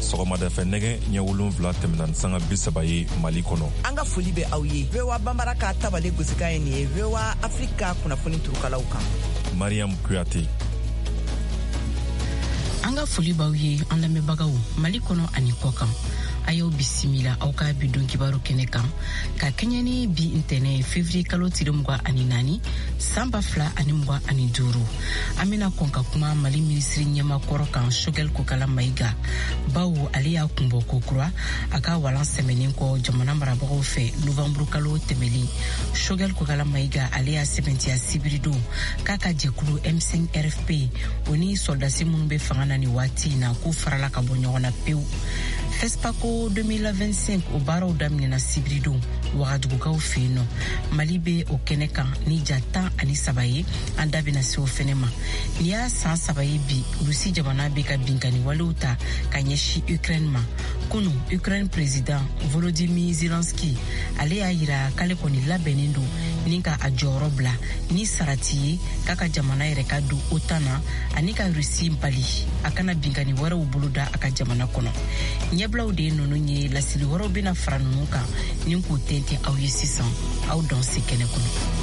sɔgɔmada fɛ nɛgɛ ɲɛ 7 tɛmɛna sanga 30 ye Mali kɔnɔ. An ka foli bɛ aw ye. VOA Bambara ka tabale gosika ye nin ye VOA Afrika kunnafoni turukalaw kan. Mariam Kuyate. An ka foli b'aw ye an lamɛnbagaw Mali kɔnɔ ani kɔ kan. A y'aw bisimila aw ka bidon kibaru kɛnɛ kan ka kɛɲɛ ni bi ntɛnɛ février kalo tile 24 san 2025. An bɛna kɔn ka kuma Mali minisiri ɲɛmakɔrɔ kan Choguel Kokala Maïga bawo ale y'a kunbɔ kokura a ka walan sɛmɛnen kɔ jamana marabagaw fɛ novembre kalo tɛmɛlen. Choguel Kokala Maïga ale y'a sɛbɛntiya sibirido k'a ka jɛkulu M5 RFP o ni soldasi minnu bɛ fanga na ni waati in na k'u farala ka bɔ ɲɔgɔn na pewu. FESPACO 2025 o baaraw daminɛna sibirido wagadugukaw fɛ yen nɔ. Mali bɛ o kɛnɛ kan ni ja 13 ye an da bɛna se o fɛnɛ ma. Ni y'a san 3 ye bi Rusi jamana bɛ ka binkani walew ta ka ɲɛsin Ukraine ma. Kunu Ukraine président Volodymyr Zelensky ale y'a yira k'ale kɔni labɛnnen don ni ka a jɔyɔrɔ bila ni sarati ye k'a ka jamana yɛrɛ ka don OTAN na ani ka Rusi bali a kana binkani wɛrɛw boloda a ka jamana kɔnɔ. Ɲɛbilaw de ye ninnu ye lasili wɛrɛw bɛna fara ninnu kan ni k'u tɛntɛn aw ye sisan aw dɔn se kɛnɛ kɔnɔ.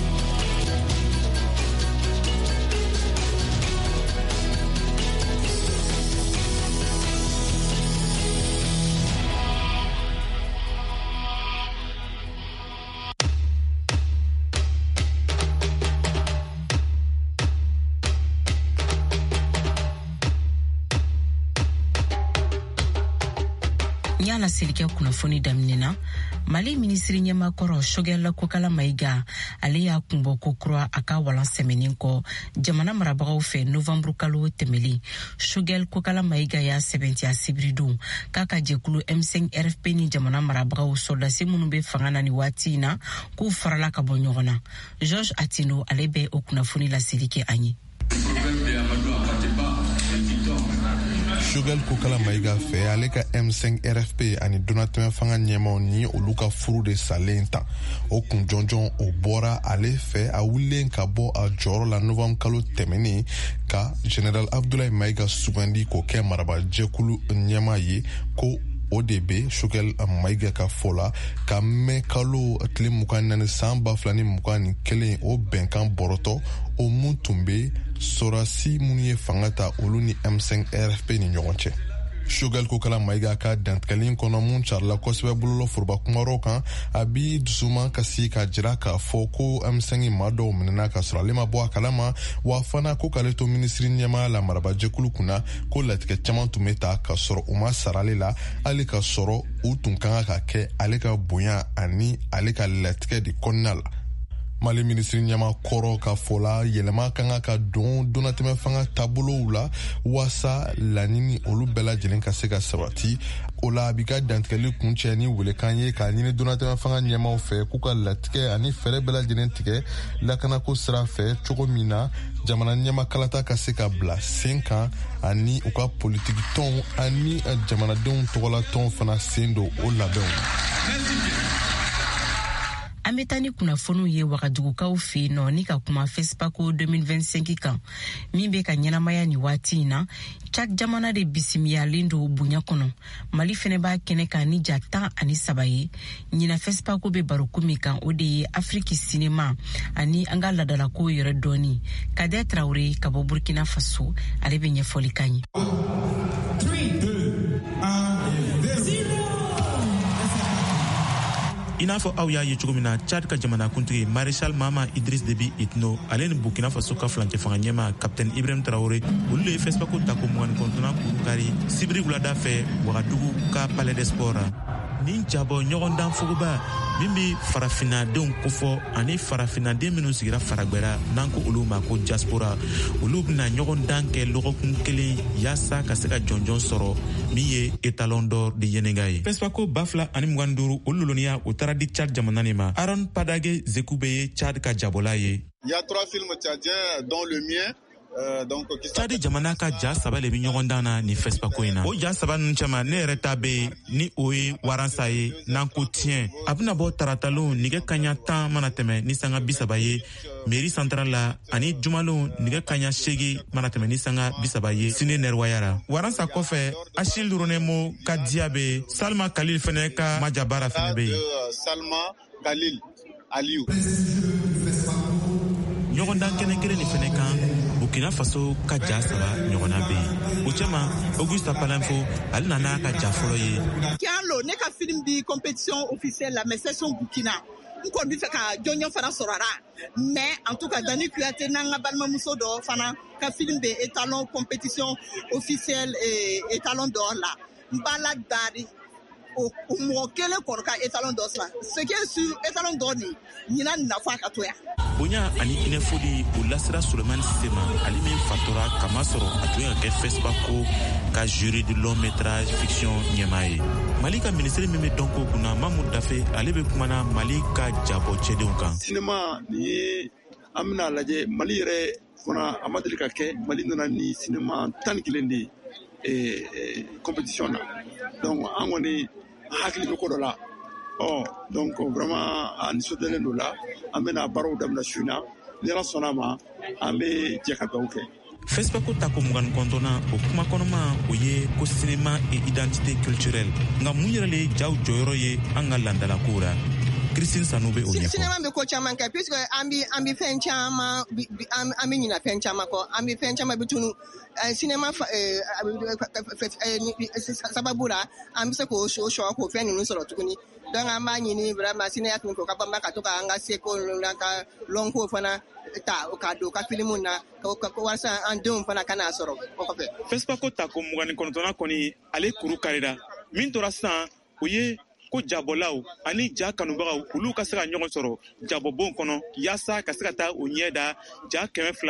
Nyala selike kunnafoni daminɛna Mali minisiri ɲɛmakɔrɔ Choguel Kokala Maïga ale y'a kunbɔ kokura a ka walan sɛmɛnen kɔ jamana marabagaw fɛ novembre kalo tɛmɛlen. Choguel Kokala Maïga y'a sɛbɛntiya sibirido k'a ka jɛkulu M5 RFP ni jamana marabagaw soldasi minnu bɛ fanga na ni waati in na k'u farala ka bɔ ɲɔgɔn na. Georges Atino ale bɛ o kunnafoni laseli kɛ an ye. Choguel Kokala Maïga fɛ ale ka M5 RFP ani donatɛmɛ fanga ɲɛmaw ni olu ka furu de salen tan. O kun jɔnjɔn o bɔra ale fɛ a wulilen ka bɔ a jɔyɔrɔ la novembre kalo tɛmɛnen ka General Abdoulaye Maïga sugandi k'o kɛ marabajɛkulu ɲɛma ye ko o de be Choguel Maïga ka fɔ la ka mɛn kalo tile 24 san 2021 o bɛnkan bɔrɔtɔ o mun tun be sorasi minnu ye fanga ta olu ni M5 RFP ni ɲɔgɔn cɛ. Choguel Kokala Maïga ka dantigɛli kɔnɔ mun carila kosɛbɛ bololɔ foroba kumarow kan a bi dusuman kasi ka jira k'a fɔ ko M5 ma dɔw minɛna ka sɔrɔ ale ma bɔ a kalama wa fana ko k'ale to minisiri ɲɛmaya la marabajɛkulu kunna ko latigɛ caman tun bɛ ta ka sɔrɔ u ma sara ale la hali ka sɔrɔ u tun kan ka kɛ ale ka bonya ani ale ka latigɛ de kɔnɔna la. Mali minisiri ɲɛma kɔrɔ ka fɔla yɛlɛma kan ka don donatɛmɛ fanga taabolow la wasa laɲini olu bɛɛ lajɛlen ka se ka sabati. O la a bi ka dantigɛli kun cɛ ni welekan ye k'a ɲini donatɛmɛ fanga ɲɛmaw fɛ k'u ka latigɛ ani fɛɛrɛ bɛɛ lajɛlen tigɛ lakanako sira fɛ cogo min na jamana ɲɛma kalata ka se ka bila sen kan ani u ka politiki tɔnw ani jamanadenw tɔgɔla tɔnw fana sen don o labɛnw. An bɛ taa ni kunnafoniw ye wagadugukaw fɛ yen nɔ ni ka kuma FESPACO 2025 kan min bɛ ka ɲɛnamaya ni waati in na. Chad jamana de bisimilalen don bonya kɔnɔ. Mali fɛnɛ b'a kɛnɛ kan ni ja 13 ye. Ɲina FESPACO bɛ baroko min kan o de ye Afrique cinéma ani an ka ladalako yɛrɛ dɔɔni. Kader Traoré ka bɔ Burkina Faso ale bɛ ɲɛfɔli kan ye. 3, 2, 1, 0. I n'a fɔ aw y'a ye cogo min na Chad ka jamanakuntigi Maréchal Mama Idriss Déby Itno ale ni Burkina Faso ka flancɛ fanga ɲɛma Capitaine Ibrahim Traoré olu ye FESPACO tako 29 kuru kari sibiri wulada fɛ Wagadugu ka Palais des Sports. Nin jabɔ ɲɔgɔndan fogoba min bɛ farafinadenw kofɔ ani farafinaden minnu sigira Faragwɛra n'an ko olu ma ko diaspora olu bɛna ɲɔgɔndan kɛ lɔgɔkun kelen yaasa ka se ka jɔnjɔn sɔrɔ min ye étalon d'or de Yenenga ye. FESPACO 2025 olu loniya o taara di Chad jamana nin ma. Aaron Padage Zekube ye Chad ka jabɔla ye. Il y a 3 films tchadiens dont le mien. Chadi jamana ka ja 3 le bi ɲɔgɔn dan na ni FESPACO in na. O ja 3 ninnu cɛma ne yɛrɛ ta bɛ ni o ye waransa ye n'an ko tiɲɛ a bɛna bɔ taratalon nɛgɛ kaɲa 10 mana tɛmɛ ni sanga 30 ye mairie centrale la ani jumalon nige kanya shegi mana tɛmɛ ni sanga 30 ye sini nɛrwayara waransa kɔfɛ Achille Ronemo ka diabe Salma Khalil fɛnɛ ka majabara fɛnɛ be Salma Khalil Aliou ɲɔgɔndan kɛnɛ kelen ni fɛnɛ kan Burkina Faso ka ja 3 ɲɔgɔnna be yen o cɛma Augusta Palanfo ale nana ka ja fɔlɔ ye Kialo ne ka film bi compétition officielle la mais session Burkina ko bi fɛ ka jɔnjɔn fana sɔrɔra mais en tout cas Dani Kuyate n'anga balimamuso dɔ fana ka film be étalon compétition officielle et étalon d'or la mbala dari o mɔgɔ kelen kɔrɔ ka étalon d'or la ce qui est sur étalon d'or ni ɲina nafa ka to ya bonya ani inefoli o lasira Suleiman Sistema ali min fatora kama sɔrɔ a tun ka kɛ FESPA ko ka jury de long métrage fiction ɲɛmaa ye Mali ka ministre min bɛ dɔn ko kunna Mamoud Dafe ale bɛ kumana Mali ka jabɔ cɛdenw kan cinéma ni an bɛna lajɛ Mali yɛrɛ fana a ma deli ka kɛ Mali nana ni cinéma 11 de compétition na donc an kɔni hakili bɛ ko dɔ la donc vraiment an nisɔndiyalen don la an bɛna baaraw daminɛ su in na ni Ala sɔnna ma an bɛ jɛ ka dugawu kɛ FESPA ko ta ko 29 na o kuma kɔnɔma o ye ko cinéma et identité culturelle nka mun yɛrɛ le jaw jɔyɔrɔ ye an ka landala ko la Christine Sanoube o ɲɛfɔ cinéma bɛ ko caman kɛ puisque an bɛ fɛn caman an bɛ ɲina fɛn caman kɔ an bɛ fɛn caman bɛ tunu cinéma sababu la an bɛ se k'o sɔrɔ k'o fɛn ninnu sɔrɔ tuguni donc an b'a ɲini vraiment cinéaste ko ka banba ka to ka an ka seko n'an ka lonko fana ta ka don ka filimu na walasa an denw fana kana sɔrɔ o kɔfɛ FESPA ko ta ko 29 kɔni ale kuru karira min tora sisan o ye ko jabɔlaw ani ja kanubagaw olu ka se ka ɲɔgɔn sɔrɔ jabɔbon kɔnɔ yaasa ka se ka taa o ɲɛ da ja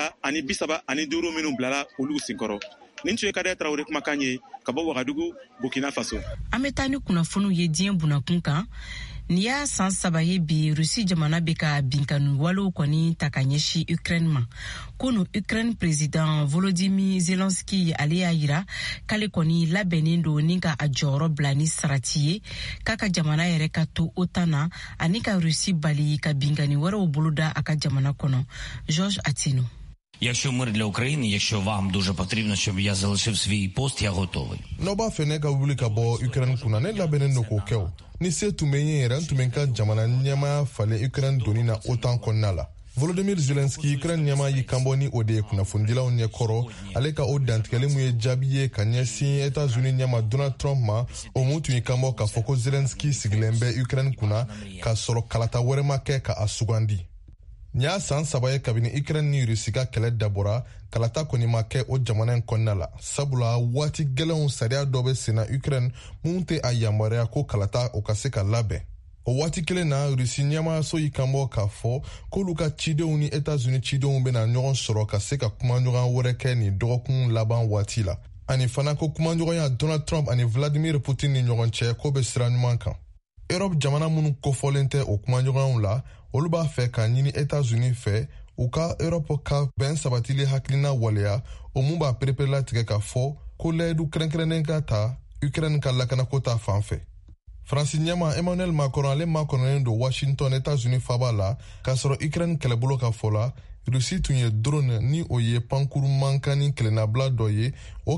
235 minnu bilala olu senkɔrɔ nin tun ye Kadiya Tarawele kumakan ye ka bɔ Wagadugu Burkina Faso an bɛ taa ni kunnafoniw ye diɲɛ bunakun kan ni y'a san 3 ye bi Rusi jamana bɛ ka binkanu walew kɔni ta ka ɲɛsi Ukraine ma kunu Ukraine président Volodymyr Zelensky ale y'a yira k'ale kɔni labɛnnen don ni ka a jɔyɔrɔ bila ni sarati ye k'a ka jamana yɛrɛ ka to OTAN na ani ka Rusi bali ka binkani wɛrɛw boloda a ka jamana kɔnɔ George Atino. Якщо мир для України, якщо вам дуже потрібно, щоб я залишив свій пост, я готовий. No b'a fɛ ne ka wuli ka bɔ Ukraine kunna ne labɛnnen don k'o kɛ o. Ni se tun bɛ n ye yɛrɛ n tun bɛ n ka jamana ɲɛmaya falen Ukraine donni na OTAN kɔnɔna la. Volodymyr Zelensky Ukraine ɲɛma y'i kanbɔ ni o de ye kunnafonidilaw ɲɛkɔrɔ ale ka o dantigɛli mun ye jaabi ye ka ɲɛsin États-Unis ɲɛma Donald Trump ma o mun tun y'i kanbɔ k'a fɔ ko Zelensky sigilen bɛ Ukraine kunna k'a sɔrɔ kalata wɛrɛ ma kɛ ka a sugandi. Ni y'a san 3 ye kabini Ukraine ni Rusi ka kɛlɛ dabɔra kalata kɔni ma kɛ o jamana in kɔnɔna la sabula waati gɛlɛnw sariya dɔ bɛ senna Ukraine mun tɛ a yamaruya ko kalata o ka se ka labɛn o waati kelen na Rusi ɲɛmaayaso y'i kanbɔ k'a fɔ k'olu ka cidenw ni États-Unis cidenw bɛna ɲɔgɔn sɔrɔ ka se ka kumaɲɔgɔn wɛrɛ kɛ nin dɔgɔkun laban waati la ani fana ko kumaɲɔgɔnya Donald Trump ani Vladimir Putin ni ɲɔgɔn cɛ ko bɛ sira ɲuman kan Europe jamana minnu kofɔlen tɛ o kumaɲɔgɔnw la olu b'a fɛ ka ɲini États-Unis fɛ u ka Europe ka bɛn sabatili hakilina waleya o mun b'a pereperela tigɛ ka fɔ ko layidu kɛrɛnkɛrɛnnen ka ta Ukraine ka lakanako ta fan fɛ. Faransi ɲɛma Emmanuel Macron ale makɔnɔnen don Washington États-Unis faba la k'a sɔrɔ Ukraine kɛlɛbolo ka fɔ la Rusi tun ye drone ni o ye pankuru mankani kɛlɛnabila dɔ ye o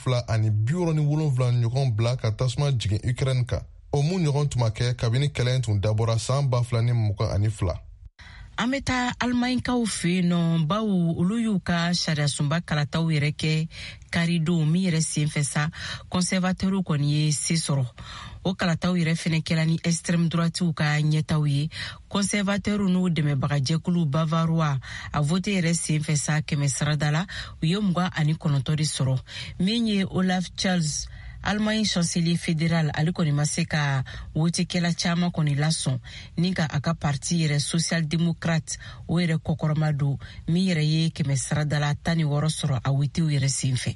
267 ɲɔgɔn bila ka tasuma jigin Ukraine kan. O mun ɲɔgɔn tuma kɛ kabini kɛlɛ in tun dabɔra san 2022. An bɛ taa Alimaɲikaw fɛ yen nɔ bawo olu y'u ka sariyasunba kalataw yɛrɛ kɛ karidenw min yɛrɛ senfɛ sa conservateurs kɔni ye se sɔrɔ o kalataw yɛrɛ fɛnɛ kɛla ni extrême droitew ka ɲɛtaw ye conservateurs n'u dɛmɛbagajɛkulu Bavarois a vote yɛrɛ senfɛ sa 100 sarada la u ye 29 de sɔrɔ min ye Olaf Scholz Allemagne chancelier fédéral ale kɔni ma se ka wotekɛla caman kɔni lasɔn ni ka a ka parti yɛrɛ social démocrate o yɛrɛ kɔkɔrɔma don min yɛrɛ ye 100 saradala 16 sɔrɔ a wotew yɛrɛ senfɛ.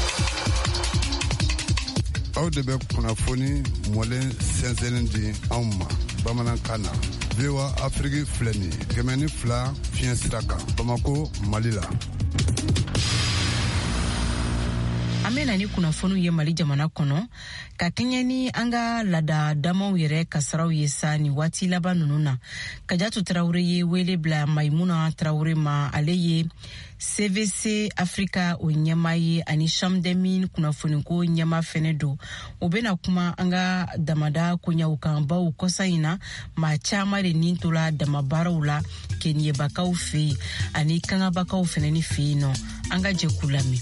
Aw de bɛ kunnafoni mɔlen sɛnsɛnnen di anw ma bamanankan na VOA Afrique filɛ nin ye 102 fiɲɛ sira kan Bamako Mali la. An bena ni kunnafoniw ye Mali jamana kɔnɔ ka kɛɲɛ ni an ka laada damaw yɛrɛ kasaraw ye sa ni waati laban nunu na. Kajatu Traoré ye wele bila Maimuna Traoré ma, ale ye CVC Africa o ɲɛma ye ani Chambre des Mines kunnafoniko ɲɛma fɛnɛ do. O bena kuma an ka damada koɲaw kan baw kɔsa in na maa caaman de nin tola damabaaraw la keniyebakaw fɛ ani kangabakaw fɛnɛ ni fɛ yen nɔ. An ka jɛku lamɛn.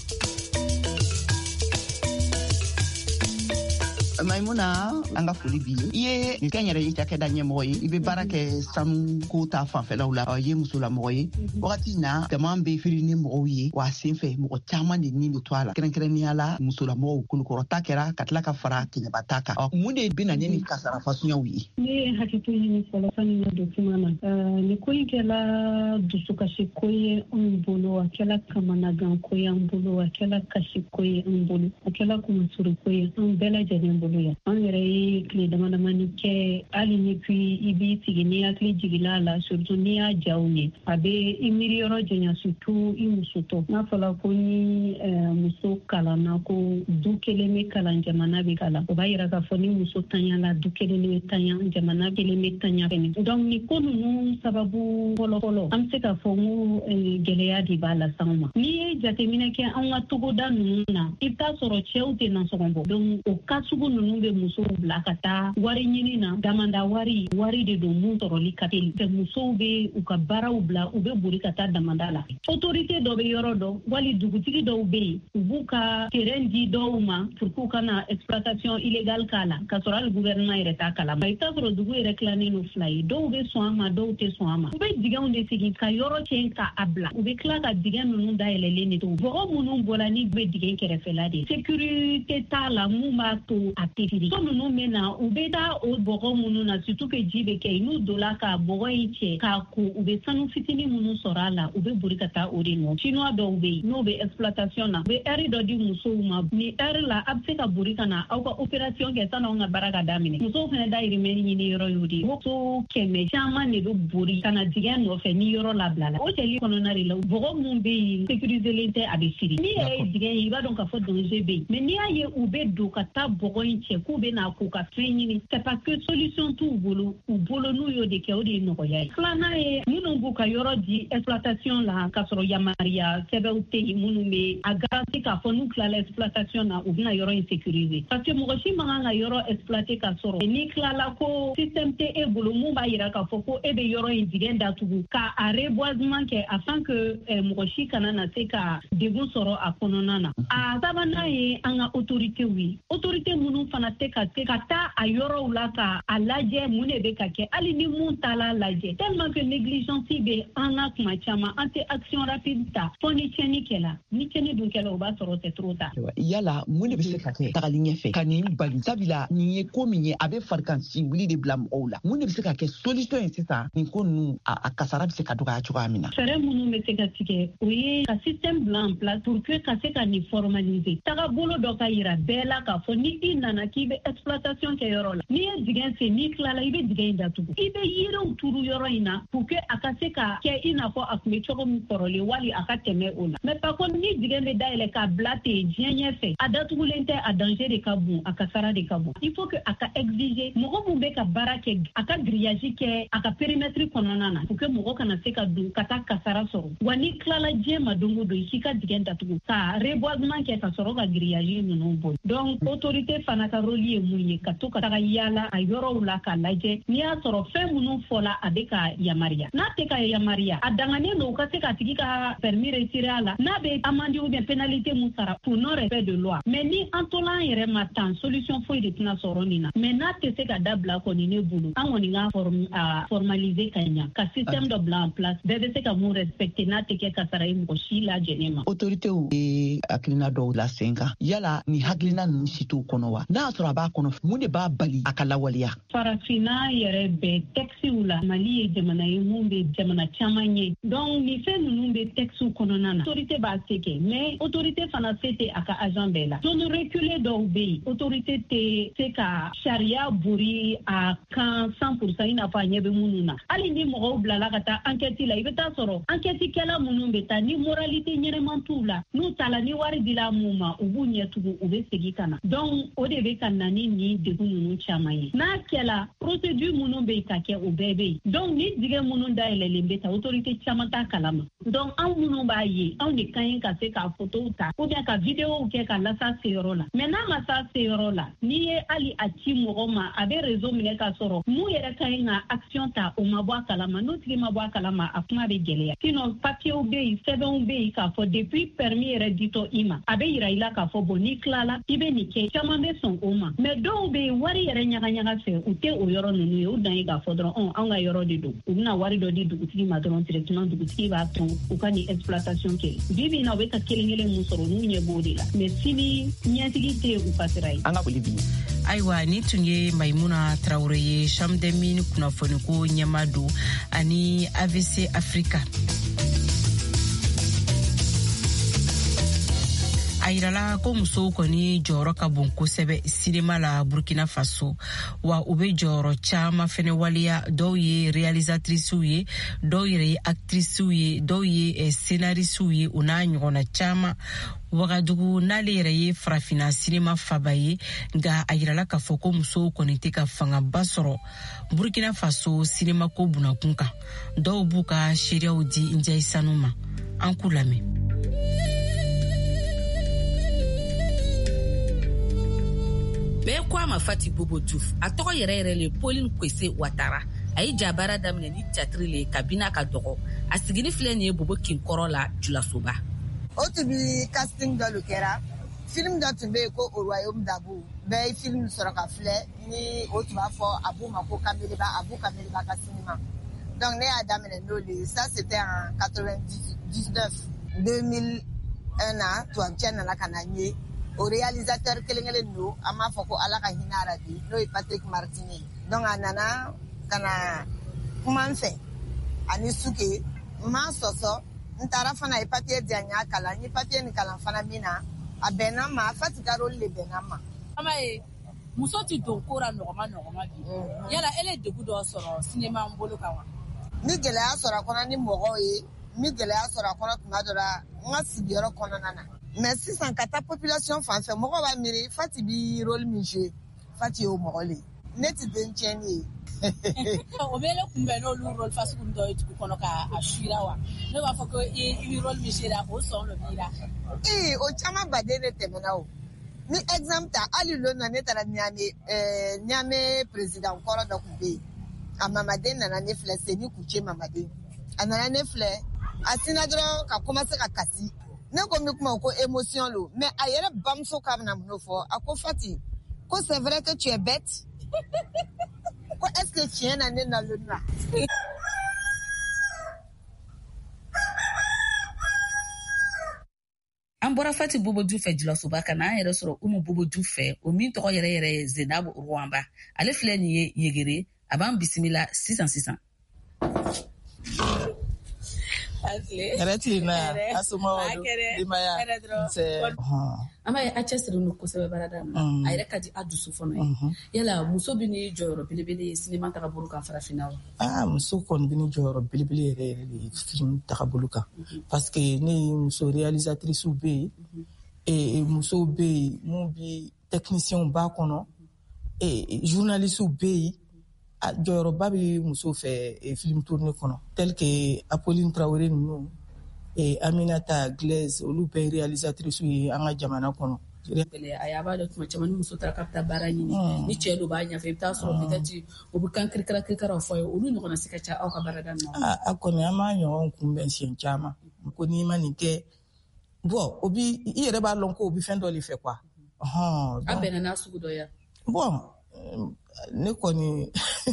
Maimuna, an ka foli b'i ye. I ye kɛnyɛrɛ ye cakɛda ɲɛmɔgɔ ye. I bɛ baara kɛ sanu ko ta fanfɛlaw la. I ye musolamɔgɔ ye. Wagati na dama bɛ firi ni mɔgɔw ye. Wa sen fɛ mɔgɔ caman de nin bɛ to a la. Kɛrɛnkɛrɛnnenya la musolamɔgɔw kolokɔrɔta kɛra ka tila ka fara kɛɲɛbata kan. Mun de bɛ na ni kasara fasuguyaw ye? Ne ye hakɛto ɲini fɔlɔ sani ka don kuma na. Ni ko in kɛla dusukasi ko ye anw bolo, a kɛla kamanagan ko ye an bolo, a kɛla kasi ko ye an bolo, a kɛla kumasuru ko ye an bɛɛ lajɛlen bolo. An yɛrɛ ye tile damadamani kɛ hali ni puis i b'i sigi n'i hakili jigila la surtout n'i y'a jaw ye a bɛ i miiri yɔrɔ janya surtout i musotɔ n'a fɔla ko ni muso kalanna ko du kelen bɛ kalan jamana bɛ kalan o b'a yira k'a fɔ ni muso tanyala du kelen bɛ tanya jamana kelen bɛ tanya fɛnɛ donc ni ko ninnu sababu fɔlɔfɔlɔ an bɛ se k'a fɔ ko gɛlɛya de b'a la s'anw ma n'i ye jateminɛ kɛ an ka togoda ninnu na i bɛ taa sɔrɔ cɛw tɛ nasɔngɔ bɔ donc o cas sugu ninnu bɛ musow bila ka taa wari ɲini na damanda wari de don mun sɔrɔli ka teli musow bɛ u ka baaraw bila u bɛ boli ka taa damanda la autorité dɔ bɛ yɔrɔ dɔ wali dugutigi dɔw bɛ yen u b'u ka terrain di dɔw ma pour k'u kana exploitation illégale k'a la ka sɔrɔ hali gouvernement yɛrɛ t'a kalama i bɛ taa sɔrɔ dugu yɛrɛ tilanen don fila ye dɔw bɛ sɔn a ma dɔw tɛ sɔn a ma u bɛ dingɛnw de sigi ka yɔrɔ cɛn k'a bila u bɛ tila ka dingɛ ninnu dayɛlɛlen de to bɔgɔ minnu bɔra ni bɛ dingɛ kɛrɛfɛla de sécurité t'a la mun b'a to a tɛ fili so ninnu bɛ na u bɛ taa o bɔgɔ minnu na surtout que ji bɛ kɛ n'u donna ka bɔgɔ in cɛ k'a ko u bɛ sanu fitinin minnu sɔrɔ a la u bɛ boli ka taa o de nɔ chinois dɔw bɛ yen n'o bɛ exploitation na u bɛ heure dɔ di musow ma ni heure la a bɛ se ka boli ka na aw ka opération kɛ sanni anw ka baara ka daminɛ musow fana dayirimɛ ɲini yɔrɔ y'o de ye muso kɛmɛ caman de bɛ boli ka na dingɛ nɔfɛ ni yɔrɔ labila la o cɛli kɔnɔna de la bɔgɔ minnu bɛ yen sécuriselen tɛ a bɛ siri n'i yɛrɛ ye dingɛ ye i b'a dɔn k'a fɔ danger bɛ yen mais n'i y'a ye u bɛ don ka taa bɔgɔ in cɛ k'u bɛ na k'u ka fɛn ɲini c'est parce que solution t'u bolo u bolo n'u y'o de kɛ o de ye nɔgɔya ye filanan ye minnu b'u ka yɔrɔ di exploitation la k'a sɔrɔ yamaruya sɛbɛnw tɛ yen minnu bɛ a garanti k'a fɔ n'u tilala exploitation na u bɛna yɔrɔ in sécuriser parce que mɔgɔ si man kan ka yɔrɔ exploiter k'a sɔrɔ n'i tilala ko système tɛ e bolo mun b'a yira k'a fɔ ko e bɛ yɔrɔ in dingɛ datugu ka a reboisement kɛ afin que mɔgɔ si kana na se ka degun sɔrɔ a kɔnɔna na a sabanan ye an ka autoritéw ye autorité minnu fana tɛ ka taa a yɔrɔw la ka a lajɛ mun de bɛ ka kɛ hali ni mun t'a la lajɛ tellement que négligence bɛ an na kuma caman an tɛ action rapide ta fo ni tiɲɛni kɛla ni tiɲɛni dun kɛla o b'a sɔrɔ c'est trop tard. Yala mun de bɛ se ka kɛ tagali ɲɛfɛ ka nin bali sabula nin ye ko min ye a bɛ farikansi wuli de bila mɔgɔw la mun de bɛ se ka kɛ solution ye sisan nin ko ninnu a kasara bɛ se ka dɔgɔya cogoya min na. fɛɛrɛ minnu bɛ se ka tigɛ o ye ka système bila en place pour que ka se ka nin formaliser tagabolo dɔ ka yira bɛɛ la k'a fɔ ni i nana k'i bɛ exploitation kɛ yɔrɔ la n'i ye dingɛ sen n'i tilala i bɛ dingɛ in datugu i bɛ yiriw turu yɔrɔ in na pour que a ka se ka kɛ i n'a fɔ a tun bɛ cogo min kɔrɔlen wali a ka tɛmɛ o la mais par contre ni dingɛ bɛ dayɛlɛ k'a bila ten diɲɛ ɲɛfɛ a datugulen tɛ a danger de ka bon a kasara de ka bon il faut que a ka exiger mɔgɔ min bɛ ka baara kɛ a ka grillage kɛ a ka périmètre kɔnɔna na pour que mɔgɔ kana se ka don ka taa kasara sɔrɔ wa ni tilala diɲɛ ma don o don i k'i ka dingɛ datugu ka reboisement kɛ ka sɔrɔ ka grillage ninnu bɔ donc autorité fana ka rôle ye mun ye ka to ka taga yala a yɔrɔw la k'a lajɛ n'i y'a sɔrɔ fɛn minnu fɔla a bɛ ka yamaruya n'a tɛ ka yamaruya a danganen don u ka se ka tigi ka permis retirer a la n'a bɛ amende ou bien pénalité mun sara pour non respect de loi mais ni an tola an yɛrɛ ma tan solution foyi de tɛna sɔrɔ nin na mais n'a tɛ se ka dabila kɔni ne bolo an kɔni ka formaliser ka ɲa ka système dɔ bila en place bɛɛ bɛ se ka mun respecter n'a tɛ kɛ kasara ye mɔgɔ si lajɛlen ma. autoritéw ye hakilina dɔw la sen kan yala ni hakilina ninnu si t'o kɔnɔ wa n'a sɔrɔ a b'a kɔnɔ mun de b'a bali a ka lawaleya. Farafina yɛrɛ bɛ textiw la Mali ye jamana ye mun bɛ jamana caman ye donc ni fɛn ninnu bɛ textiw kɔnɔna na autorité b'a se kɛ mais autorité fana se tɛ a ka agent bɛɛ la zone reculée dɔw bɛ yen autorité tɛ se ka sariya bori a kan 100% i n'a fɔ a ɲɛ bɛ minnu na hali ni mɔgɔw bilala ka taa enquête la i bɛ taa sɔrɔ enquêtekɛla minnu bɛ taa ni moralité ɲɛnɛman t'u la n'u taala ni wari dila mun ma u b'u ɲɛ tugu u bɛ segin ka na donc o de bɛ ka na ni degun ninnu caman ye n'a kɛla procédure minnu bɛ ka kɛ o bɛɛ bɛ yen donc ni dingɛ minnu dayɛlɛlen bɛ ta autorité caman t'a kalama donc anw minnu b'a ye anw de ka ɲi ka se ka photow ta ou bien ka vidéow kɛ ka lasa se yɔrɔ la mais n'a ma sa se yɔrɔ la n'i ye hali a ci mɔgɔ ma a bɛ réseau minɛ ka sɔrɔ mun yɛrɛ ka ɲi ka action ta o ma bɔ a kalama n'o tigi ma bɔ a kalama a kuma bɛ gɛlɛya sinon papiers bɛ yen sɛbɛnw bɛ yen k'a fɔ depuis permis yɛrɛ ditɔ i ma a bɛ yira i la k'a fɔ bon n'i tilala i bɛ nin kɛ caman bɛ sɔn o ma mais dɔw bɛ yen wari yɛrɛ ɲagaɲaga fɛ u tɛ o yɔrɔ ninnu ye u dan ye k'a fɔ dɔrɔn anw ka yɔrɔ de don u bɛna wari dɔ di dugutigi ma dɔrɔn directement dugutigi b'a tɔn u ka nin exploitation kɛ bi bi in na u bɛ ka kelen kelen mun sɔrɔ n'u ɲɛ b'o de la mais sini ɲɛtigi tɛ u ka sira ye. An ka foli bi. Ayiwa ni tun ye Maimuna Traore ye Chamdemin kunnafoniko ɲɛma don ani AVC Africa. A yirala ko musow kɔni jɔyɔrɔ ka bon kosɛbɛ sinema la Burkina Faso wa u bɛ jɔyɔrɔ caman fɛnɛ waliya dɔw ye réalisatrices ye dɔw yɛrɛ ye actrices ye dɔw ye scénaristes ye u n'a ɲɔgɔnna caman Wagadugu n'ale yɛrɛ ye farafina sinema faba ye nka a yirala k'a fɔ ko musow kɔni tɛ ka fangaba sɔrɔ Burkina Faso sinema ko bunakun kan dɔw b'u ka seereyaw di Njayi Sanu ma an k'u lamɛn. bɛɛ ko a ma Fati Bobo Diouf a tɔgɔ yɛrɛ yɛrɛ le Pauline Kwese Ouattara a ye jabara daminɛ ni teatri le kabini a ka dɔgɔ a sigini filɛ nin ye Bobo Kinkɔrɔ la Julasoba. O tun bi casting dɔ le kɛra film dɔ tun bɛ yen ko Au Royaume d'Abou bɛɛ ye film sɔrɔ ka filɛ ni o tun b'a fɔ Abou ma ko Abou Kameliba ka cinéma donc ne y'a daminɛ n'o le ça c'était en 99 2001 na tubabucɛ nana ka na n ye o réalisateur kelen don an b'a fɔ ko Ala ka hinɛ a la bi n'o ye Patrick Martini donc a nana ka na kuma n fɛ ani Suke n m'a sɔsɔ n taara fana ye papier di yan n y'a kalan n ye papier nin kalan fana min na a bɛnna ma Fati ka rôle de bɛnna ma. Ama ye muso ti don ko ra nɔgɔma bi yala ele degun dɔ sɔrɔ cinéma n bolo kan wa. Ni gɛlɛya sɔrɔ a kɔnɔ ni mɔgɔw ye ni gɛlɛya sɔrɔ a kɔnɔ tuma dɔ la n ka sigiyɔrɔ kɔnɔna na mais sisan ka taa population fan fɛ mɔgɔw b'a miiri Fati bi rôle min jouer Fati y'o mɔgɔ le ne ti den tiɲɛni ye. O bɛ ne kunbɛn n'olu rôle fasugu dɔ ye dugu kɔnɔ k'a suira wa ne b'a fɔ ko i bi rôle min jouer o sɔn dɔ b'i la. O caman baden de tɛmɛna o ni exemple ta hali lon na ne taara Niamey président kɔrɔ dɔ tun bɛ yen a Mamaden nana ne filɛ Seni Kuce Mamaden a nana ne filɛ a sina dɔrɔn ka commencer ka kasi ne ko min kuma ko émotion lo mais a yɛrɛ bamuso ka bɛna mun fɔ a ko Fati ko c'est vrai que tu es bête ko est-ce que tiɲɛ na ne nalen na. An bɔra Fati Bobo Diouf fɛ Julasoba ka na an yɛrɛ sɔrɔ Umu Bobo Diouf fɛ o min tɔgɔ yɛrɛ yɛrɛ ye Zenabu Rwamba ale filɛ nin ye yegere a b'an bisimila sisan. Yɛrɛ tilenna asomɔgɔw don denbaya ama ye a cɛsiri no kosɛbɛ baarada ma a yɛrɛ ka di a dusu fana ye yala muso bɛ ni jɔyɔrɔ belebele ye sinima tagabolo kan farafinna wa. Muso kɔni bɛ ni jɔyɔrɔ belebele yɛrɛ de ye film tagabolo kan parce que ne ye muso réalisatrices bɛ yen musow bɛ yen mun bɛ techniciens b'a kɔnɔ journalistes bɛ yen a jɔyɔrɔba bɛ muso fɛ film tourné kɔnɔ tel que Apolline Traoré ninnu Aminata Glaise olu bɛɛ réalisatrices ye an ka jamana kɔnɔ. A y'a b'a dɔn tuma caman ni muso taara k'a bɛ taa baara ɲini ni cɛ dɔ b'a ɲɛfɛ i bɛ taa sɔrɔ peut-être o bɛ kan kirikaraw fɔ a ye olu ɲɔgɔnna se ka ca aw ka baarada ninnu na. A kɔni an b'a ɲɔgɔn kunbɛn siɲɛ caman ko n'i ma nin kɛ bon o bi i yɛrɛ b'a dɔn ko o bɛ fɛn dɔ de fɛ quoi. A bɛnna n'a sugu dɔ ye. Bon ne kɔni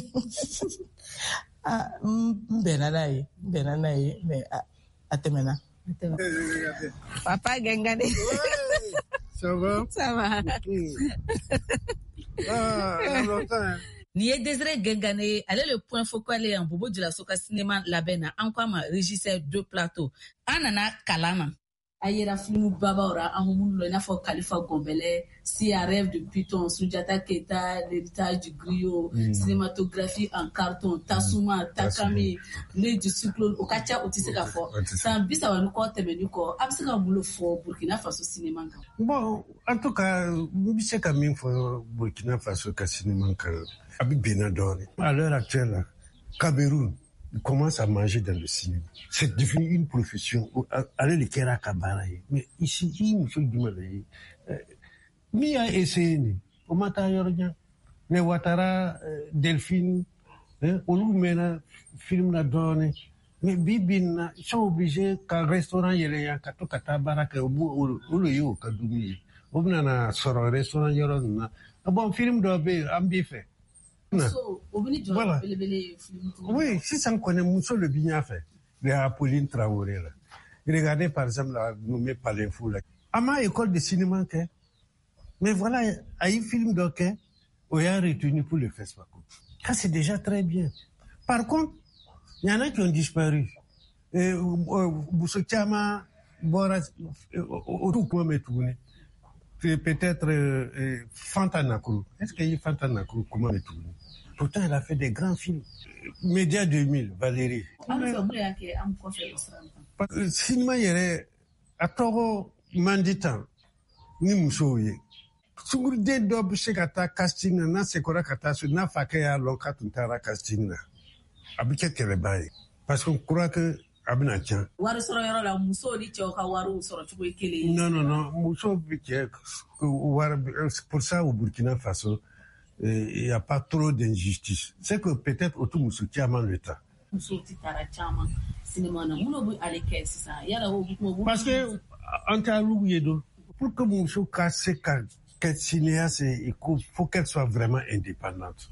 n bɛnna n'a ye mais a tɛmɛna. Papa gengane. Ça va? Ça va. Longtemps. Ni ye Désiré Gengane, elle est le point focal en Bobo de la Soka Cinéma Labena, encore ma régisseur de plateau. Anana Kalana. Ayera film Babaora, Angoumou, Nafo Khalifa Gombele, Si un rêve de Python, Soujata Keita, L'héritage du griot, cinématographie en carton, Tasuma, Takami, L'œil du cyclone, Okacha, Otiseka Fo. C'est un bis à Wanuko, Temenuko, Abseka Moulo Fo, Burkina Faso Cinéma. Bon, en tout cas, Biseka Minfo, Burkina Faso Cinéma, Abi Benadone. À l'heure actuelle, Cameroun commence à manger dans le cinéma. C'est devenu une profession. Allez les Kera Kabaraye. Mais ici, il me faut dire, mi a essayé. Au matin, les Ouattara, Delphine, Olu Mena, film la donne. Mais Bibina, ils sont obligés qu'un restaurant, il y a un kato katabaraka, ou yo, kadoumi. Ou bien un restaurant, il y a un bon film d'obé, fait. Voilà. Oui, si ça me connaît, Mousso le bien fait. Il y a Apolline Traoré là. Regardez par exemple la nommée par l'info là. À ma école de cinéma, mais voilà, à un film d'ok, on a retenu pour le festival. Ça c'est déjà très bien. Par contre, il y en a qui ont disparu. Bousso Tchama, Boras, Otoukouam est tourné. Peut-être Fantanakrou. Est-ce qu'il y a Fantanakrou, comment est tourné? Pourtant, elle a fait des grands films. Média 2000, Valérie. Cinéma, il y aurait à Toro Manditan, ni Moussouye. Sur des dobs, c'est kata casting, na sekora kata, na fakaya lonkatuntara casting na. Abiket qu'elle est baille. Parce qu'on croit que Abinachan. Non. Mousso, pour ça, au Burkina Faso, il n'y a pas trop d'injustice. C'est que peut-être autour de Mousso qui a le temps. Parce que, en Talouyedo, pour que Mousso casse qu'elle cinéaste, il faut qu'elle soit vraiment indépendante.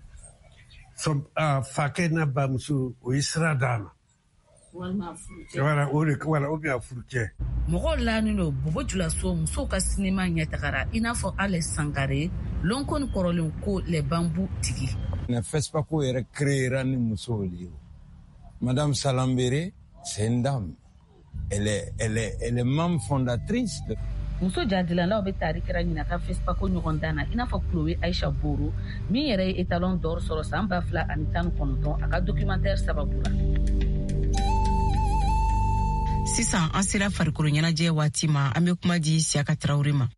Fakena Bamousso, au Isradama. Voilà, ou bien Fourquet. Mɔgɔw laninɔ Bobo Dioulasso musow ka cinéma ɲɛtagara i n'a fɔ Ale Sangare Lonkoni kɔrɔlen ko les bambous tigi. Ne FESPACO yɛrɛ créera ni musow de ye. Madame Salambere, c'est une dame. Elle est membre fondatrice de... Muso jadilanlaw bɛ tari kɛra ɲinaka FESPACO ɲɔgɔndan na i n'a fɔ Chloé Aïcha Boro min yɛrɛ ye étalon d'or sɔrɔ san 2019 a ka documentaire sababu la. Sisan an sera farikolo ɲɛnajɛ waati ma an bɛ kuma di Siaka Traoré ma.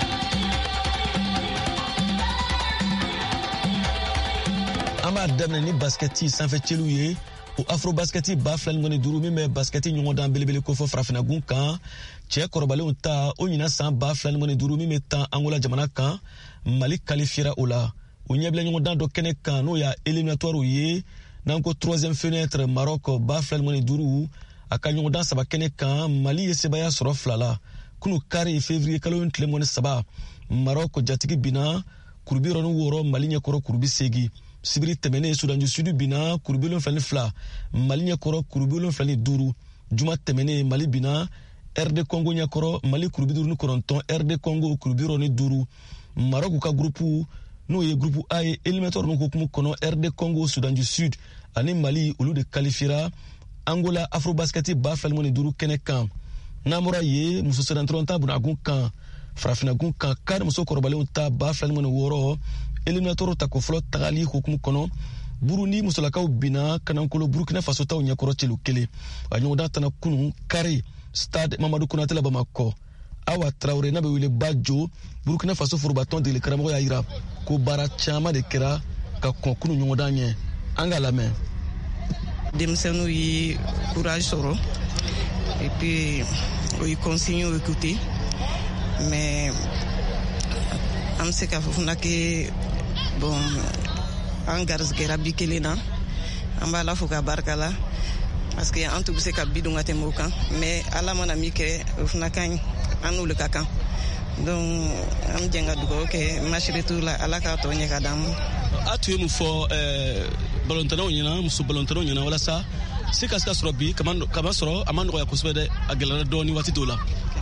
An b'a daminɛ ni baskɛti sanfɛcɛliw ye o afrobaskɛti 2025 min bɛ baskɛti ɲɔgɔndan belebele kofɔ farafinagun kan cɛ kɔrɔbalenw ta o ɲina san 2025 min bɛ tan Angola jamana kan Mali kalifira o la o ɲɛbila ɲɔgɔndan dɔ kɛnɛ kan n'o y'a éliminatoire ye n'an ko 3e fenêtre Maroc 2025 a ka ɲɔgɔndan saba kɛnɛ kan Mali ye sebaya sɔrɔ 2 la kunu kari février kalo tile 13 Maroc jatigi bina kurubi yɔrɔni 6 Mali ɲɛkɔrɔ kurubi 8 sibiri tɛmɛnen Sudan du Sud bina kurubi 72 Mali ɲɛkɔrɔ kurubi 75 juma tɛmɛnen Mali bina RD Congo ɲɛkɔrɔ Mali kurubi 59 RD Congo kurubi 5 Maroc ka groupe n'o ye groupe A ye éliminatoire n'o hukumu kɔnɔ RD Congo Sudan du Sud ani Mali olu de qualifiera Angola Afrobasket 2025 kɛnɛ kan n'amora ye muso sedantron ta bunagun kan farafinagun kan kari muso kɔrɔbalenw ta 2026 éliminatoire ta ko fɔlɔ tagali hukumu kɔnɔ Burundi musolakaw bina kanankolo Burkina Faso taw ɲɛkɔrɔ celu kelen a ɲɔgɔndan tana kunu kari stade Mamadou Konate la Bamako Awa Traoré n'a bɛ wele Bajo Burkina Faso forobatɔn degeli karamɔgɔ y'a yira ko baara caman de kɛra ka kɔn kunu ɲɔgɔndan ɲɛ an ka lamɛn. Denmisɛnninw ye courage sɔrɔ et puis o ye consigne écouté mais an bɛ se k'a fɔ fana que bon an garisigɛra bi kelen na an b'a la fo ka barika la parce que an tun bɛ se ka bi dun ka tɛmɛ o kan mais ala mana min kɛ o fana ka ɲi an n'olu ka kan donc an bɛ jɛ ka dugawu kɛ masiri t'u la ala k'a tɔ ɲɛ ka d'an ma. A tun ye mun fɔ balontannaw ɲɛna muso balontannaw ɲɛna walasa se ka sɔrɔ bi kaba sɔrɔ a ma nɔgɔya kosɛbɛ dɛ a gɛlɛyara dɔɔni waati dɔw la.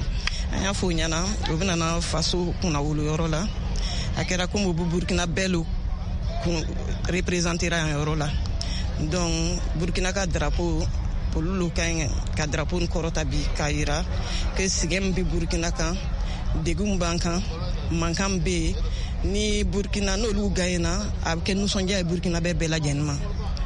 an y'a fɔ ɲɛna o bɛna na faso kunna wolo yɔrɔ la a kɛra comme u bɛ Burkina bɛɛ lo représentera yan yɔrɔ la donc Burkina ka drapeau olu ka ɲi ka drapeau kɔrɔta bi k'a yira que sɛgɛn bɛ Burkina kan degun b'an kan mankan bɛ yen ni Burkina n'olu gagnera a bɛ kɛ nisɔndiya ye Burkina bɛɛ lajɛlen ma.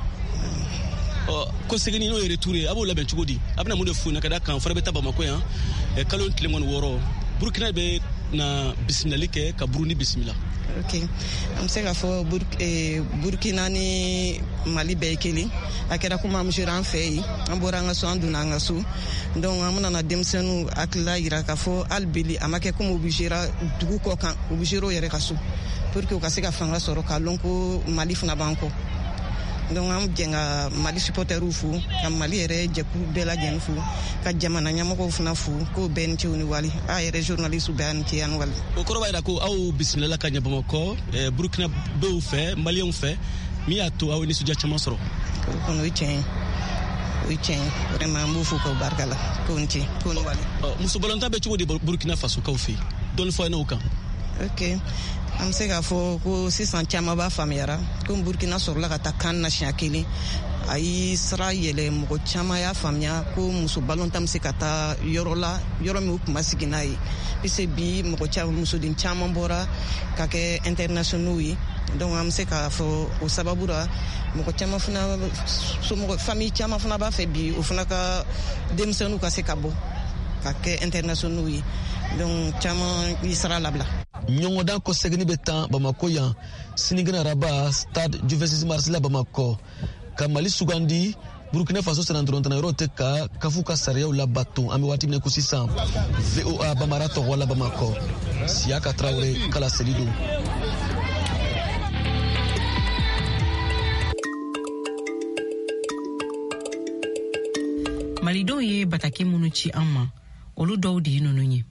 Ko segini n'o ye retour ye a b'o labɛn cogo di a bɛna mun de f'u ɲɛna ka da kan fɔlɔ bɛ taa Bamako yan kalo tile 6 Burkina bɛ na bisimilali kɛ ka Burundi bisimila. Ok, an bɛ se k'a fɔ Burkina ni Mali bɛɛ ye kelen a kɛra komi an bɛ an fɛ yen an bɔra an ka so an donna an ka so donc an bɛna na denmisɛnninw hakilila yira k'a fɔ hali bi a ma kɛ komi u bɛ gérer dugu kɔ kan u bɛ gérer u yɛrɛ ka so pour que u ka se ka fanga sɔrɔ k'a lɔn ko Mali fana b'an kɔ. Donc an jɛn ka Mali supporterw fo ka Mali yɛrɛ jɛkulu bɛɛ lajɛlen fo ka jamana ɲɛmɔgɔw fana fo k'o bɛɛ ni ce u ni wali a yɛrɛ journaliste bɛɛ ni ce ani wali. O kɔrɔ b'a jira ko aw bisimilala ka ɲɛ Bamakɔ Burkina dɔw fɛ Maliyɛnw fɛ min y'a to aw ye nisɔndiya caman sɔrɔ. O kɔni o ye tiɲɛ ye vraiment an b'u fo k'o barika la k'o ni ce k'o ni wali. Muso balontan bɛ cogo di Burkina Fasokaw fɛ yen dɔɔni fɔ an ye o kan. Ok. An bɛ se k'a fɔ ko sisan caman b'a faamuyara ko Burkina sɔrɔla ka taa kan na siɲɛ kelen a y'i sira yɛlɛ mɔgɔ caman y'a faamuya ko muso balontan bɛ se ka taa yɔrɔ la yɔrɔ min u tun ma sigi n'a ye puisque bi musoden caman bɔra ka kɛ internationaux ye donc an bɛ se k'a fɔ o sababu la mɔgɔ caman fana somɔgɔ famille caman fana b'a fɛ bi o fana ka denmisɛnninw ka se ka bɔ ka kɛ internationaux ye donc caman y'i sira labila. ɲɔgɔndan kɔ segini bɛ tan Bamako yan Sinigina Araba stade Juventus Marsila Bamako ka Mali sugandi Burkina Faso sɛnɛdɔrɔntana yɔrɔ tɛ ka kafu ka sariyaw labato an bɛ waati min ko sisan VOA Bamara tɔgɔ la Bamako Siyaka Traore kala seli don. Malidenw ye bataki minnu ci an ma olu dɔw de ye ninnu ye.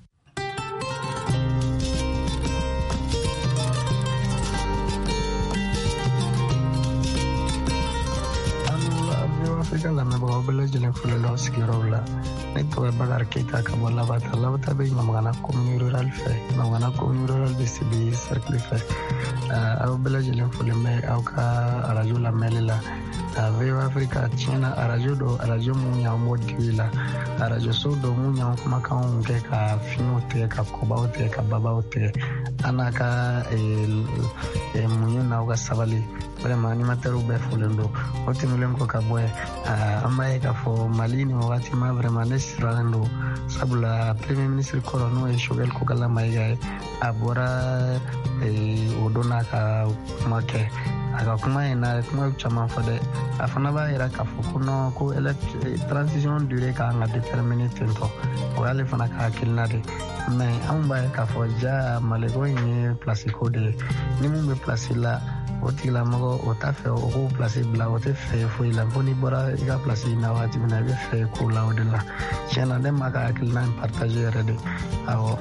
Afrika lamɛnbagaw bɛɛ lajɛlen folen dɔ sigiyɔrɔw la ne tɔgɔ ye Bakari Keyita ka bɔ Labata bɛ Ɲamagana commune rurale fɛ Ɲamagana commune rurale de Sibi cercle fɛ aw bɛɛ lajɛlen folen bɛ aw ka radio lamɛnni la VOA Afrika tiɲɛna radio dɔ radio mun y'an bɔ dibi la radio so dɔ mun y'an kumakanw kɛ ka fiɲɛw tigɛ ka kɔbaw tigɛ ka babaw tigɛ an n'a ka muɲu n'aw ka sabali vraiment animateurs bɛɛ folen don o tɛmɛlen kɔ ka bɔ yen an b'a ye k'a fɔ Mali ni wagati ma vraiment ne siralen don sabula premier ministre kɔrɔ n'o ye Choguel Kokala Mayiga ye a bɔra o don n'a ka kuma kɛ a ka kuma in na kuma caman fɔ dɛ a fana b'a yira k'a fɔ ko non ko transition durée ka kan ka déterminer tentɔ o y'ale fana ka hakilina de mais anw b'a ye k'a fɔ ja Maliko in ye place ko de ye ni mun bɛ place la o tigilamɔgɔ o t'a fɛ o k'o place bila o tɛ fɛ foyi la fo n'i bɔra i ka place na waati min na i bɛ fɛ ko la o de la tiɲɛna ne ma ka hakilina in partage yɛrɛ de awɔ.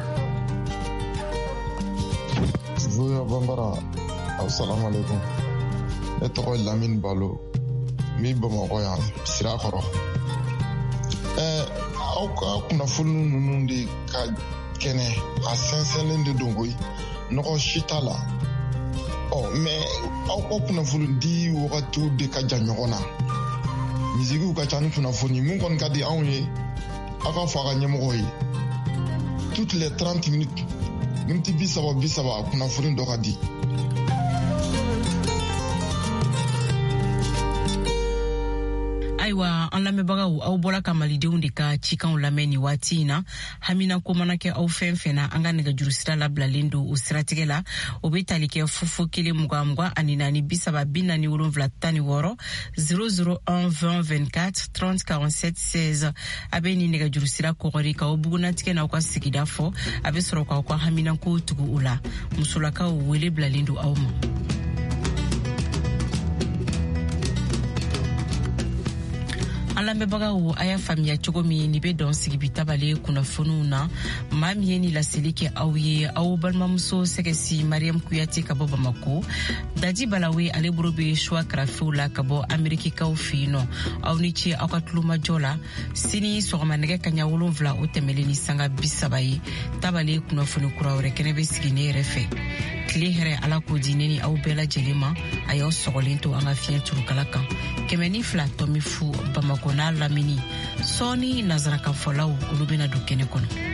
VOA Bambara assalamu alaikum ne tɔgɔ ye Lamine Balo min Bamakɔ yan sira kɔrɔ aw ka kunnafoni ninnu de ka kɛnɛ a sɛnsɛnlen de don koyi nɔgɔ si t'a la mais aw ka kunnafoni di wagatiw de ka jan ɲɔgɔn na misigiw ka ca ni kunnafoni mun kɔni ka di anw ye aw ka fɔ a ka ɲɛmɔgɔw ye toutes les 30 minutes miniti 30 kunnafoni dɔ ka di. Ayiwa an lamɛnbagaw aw bɔra ka malidenw de ka cikanw lamɛn ni waati in na hamina ko mana kɛ aw fɛn fɛn na an ka nɛgɛjuru sira labilalen don o siratigɛ la o bɛ tali kɛ 01 ani 4 00 1 20 24 30 47 16 a bɛ ni nɛgɛjuru sira kɔgɔri k'aw bugunatigɛ n'aw ka sigida fɔ a bɛ sɔrɔ k'aw ka hamina ko tugu u la musolakaw wele bilalen don aw ma. an lamɛnbagaw a y'a faamuya cogo min ni be dɔn sigi bi tabale kunnafoniw na maa min ye ni laseli kɛ aw ye aw balimamuso sɛgɛsi mariam kuyate ka bɔ bamako daji balawe ale boro be choix karafew la ka bɔ amerikikaw fɛ yen nɔ aw ni ce aw ka tulomajɔ la sini sɔgɔma nɛgɛ kaɲa 7 o tɛmɛlen ni sanga 30 ye tabale kunnafoni kura wɛrɛ kɛnɛ be sigi ne yɛrɛ fɛ tile hɛrɛ ala k'o di ne ni aw bɛɛ lajɛlen ma a y'aw sɔgɔlen to an ka fiɲɛ turukala kan 102.0 bamako n'a lamini sɔɔni nazarakanfɔlaw olu bena don kɛnɛ kɔnɔ.